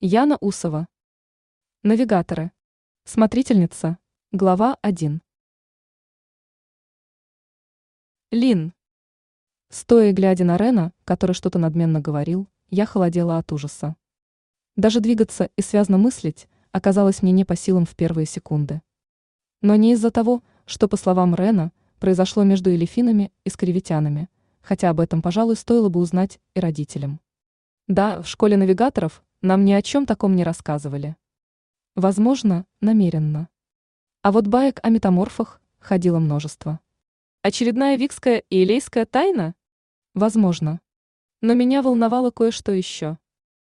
Яна Усова. Навигаторы. Смотрительница. Глава 1. Лин. Стоя и глядя на Рена, который что-то надменно говорил, я холодела от ужаса. Даже двигаться и связно мыслить оказалось мне не по силам в первые секунды. Но не из-за того, что, по словам Рена, произошло между элефинами и скривитянами, хотя об этом, пожалуй, стоило бы узнать и родителям. Да, в школе навигаторов нам ни о чем таком не рассказывали. Возможно, намеренно. А вот баек о метаморфах ходило множество. Очередная викская и элейская тайна? Возможно. Но меня волновало кое-что еще.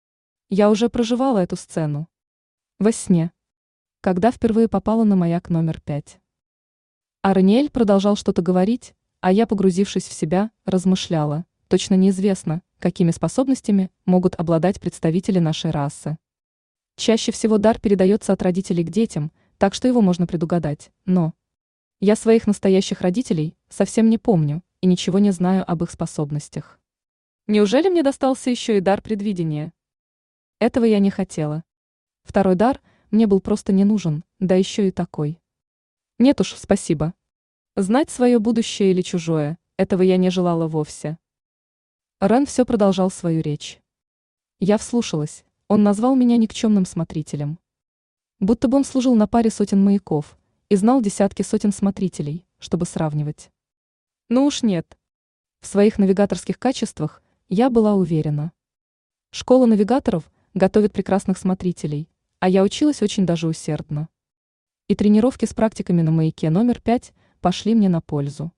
Я уже проживала эту сцену. Во сне. Когда впервые попала на маяк номер 5. Арниэль продолжал что-то говорить, а я, погрузившись в себя, размышляла. Точно неизвестно, какими способностями могут обладать представители нашей расы. Чаще всего дар передается от родителей к детям, так что его можно предугадать, но я своих настоящих родителей совсем не помню и ничего не знаю об их способностях. Неужели мне достался еще и дар предвидения? Этого я не хотела. Второй дар мне был просто не нужен, да еще и такой. Нет уж, спасибо. Знать свое будущее или чужое, этого я не желала вовсе. Рен все продолжал свою речь. Я вслушалась, он назвал меня никчемным смотрителем. Будто бы он служил на паре сотен маяков и знал десятки сотен смотрителей, чтобы сравнивать. Ну уж нет. В своих навигаторских качествах я была уверена. Школа навигаторов готовит прекрасных смотрителей, а я училась очень даже усердно. И тренировки с практиками на маяке номер 5 пошли мне на пользу.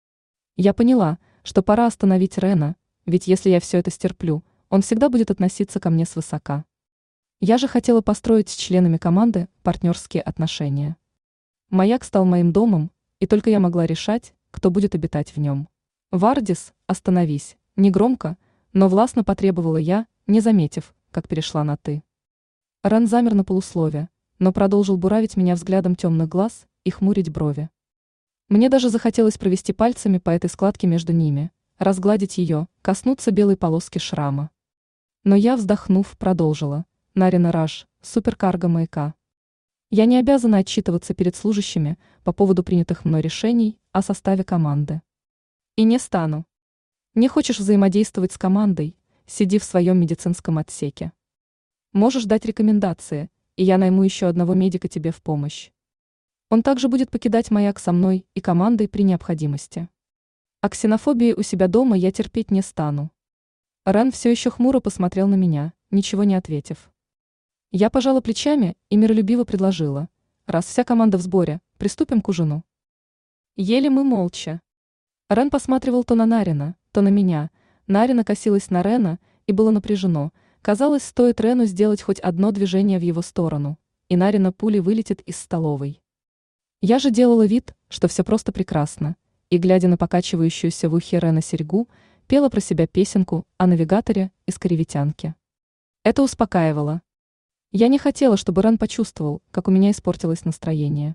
Я поняла, что пора остановить Рена, ведь если я все это стерплю, он всегда будет относиться ко мне свысока. Я же хотела построить с членами команды партнерские отношения. Маяк стал моим домом, и только я могла решать, кто будет обитать в нем. «Вардис, остановись!» Негромко, но властно потребовала я, не заметив, как перешла на «ты». Рен замер на полуслове, но продолжил буравить меня взглядом темных глаз и хмурить брови. Мне даже захотелось провести пальцами по этой складке между ними, разгладить ее, коснуться белой полоски шрама. Но я, вздохнув, продолжила. Нарина Раш, суперкарго маяка. Я не обязана отчитываться перед служащими по поводу принятых мной решений о составе команды. И не стану. Не хочешь взаимодействовать с командой, сиди в своем медицинском отсеке. Можешь дать рекомендации, и я найму еще одного медика тебе в помощь. Он также будет покидать маяк со мной и командой при необходимости. А ксенофобии у себя дома я терпеть не стану. Рен все еще хмуро посмотрел на меня, ничего не ответив. Я пожала плечами и миролюбиво предложила. Раз вся команда в сборе, приступим к ужину. Ели мы молча. Рен посматривал то на Нарина, то на меня. Нарина косилась на Рена, и было напряжено. Казалось, стоит Рену сделать хоть одно движение в его сторону, и Нарина пулей вылетит из столовой. Я же делала вид, что все просто прекрасно, и, глядя на покачивающуюся в ухе Рена серьгу, пела про себя песенку о навигаторе из Каревитянки. Это успокаивало. Я не хотела, чтобы Рен почувствовал, как у меня испортилось настроение.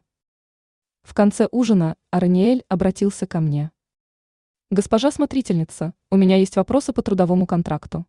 В конце ужина Арниэль обратился ко мне. «Госпожа смотрительница, у меня есть вопросы по трудовому контракту».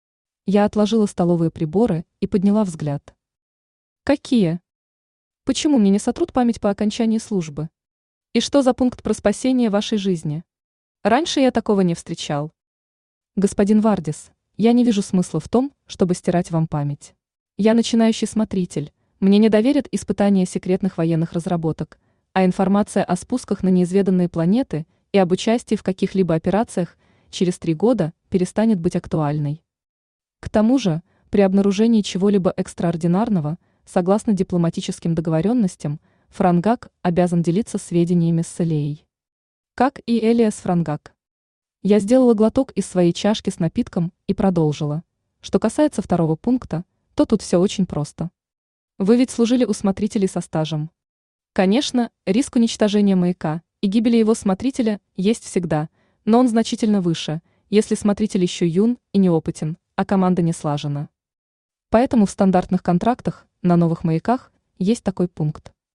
Я отложила столовые приборы и подняла взгляд. «Какие? Почему мне не сотрут память по окончании службы? И что за пункт про спасение вашей жизни? Раньше я такого не встречал». «Господин Вардис, я не вижу смысла в том, чтобы стирать вам память. Я начинающий смотритель, мне не доверят испытания секретных военных разработок, а информация о спусках на неизведанные планеты и об участии в каких-либо операциях через 3 года перестанет быть актуальной. К тому же, при обнаружении чего-либо экстраординарного, согласно дипломатическим договоренностям, Франгак обязан делиться сведениями с Элеей. Как и Элия с Франгак». Я сделала глоток из своей чашки с напитком и продолжила. Что касается второго пункта, то тут все очень просто. Вы ведь служили у смотрителей со стажем. Конечно, риск уничтожения маяка и гибели его смотрителя есть всегда, но он значительно выше, если смотритель еще юн и неопытен, а команда не слажена. Поэтому в стандартных контрактах на новых маяках есть такой пункт.